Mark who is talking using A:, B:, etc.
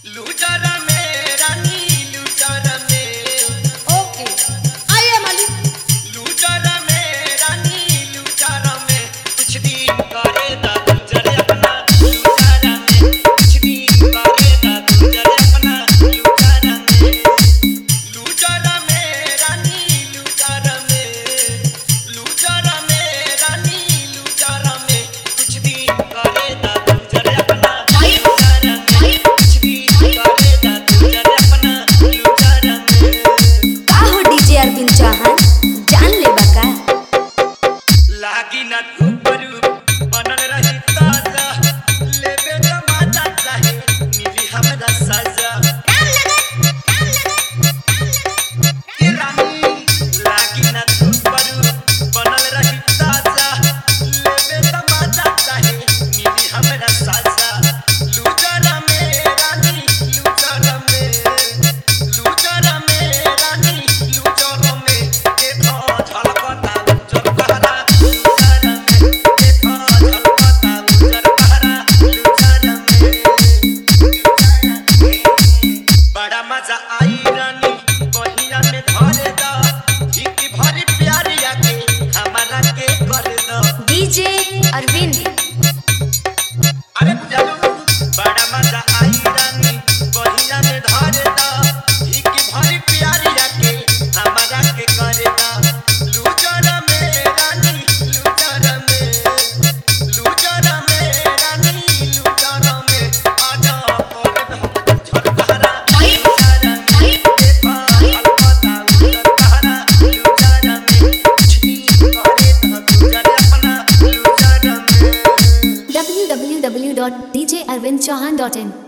A: लूजरा में रानी लूजरा में
B: ओके आइए मालिक।
A: लूजरा में रानी लूजरा में कुछ दिन करे दा लूजरे अपना लूजरा में कुछ दिन करे दा लूजरे अपना लूजरा में लूजरा में रानी लूजरा में लूजरा में रानी लूजरा में कुछ दिन करे दा लूजरे अपना लूजरा में कुछ दिन करे दा लूजरे अपना लूजरा में
C: का हो डीजे अरविंद चौहान जान ले बका
A: लागी ना ऊपरू बनल रही ताजा लेबे तमाचा चाहे मिली हमरा सजा ये रानी लागी ना ऊपरू बनल रही ताजा लेबे तमाचा चाहे मिली हमरा सजा लूजरा में रानी लूजरा में लूजरा में रानी लूजरा में देखो झलकता लूजर बहरा लूजरा में देखो झलकता लूजर बहरा लूजरा में बड़ा मजा आई रानी बहिया में धरे दा ठीक भरी प्यारिया के हमारा के कर दो
C: डीजे अरविंद
A: अरे चलो बड़ा मजा आई रानी बहिया में धरे दा ठीक भरी प्यारिया के हमारा के करे दा लूजरा में रानी लूजरा में लूजरा में रानी लूजरा में आजा कर दो झल बहरा लूजरा में देखो अलबता लूजर बहरा लूजरा में कुछ भी करे दा लूजर अपना लूजरा में
C: www.djarvindchauhan.in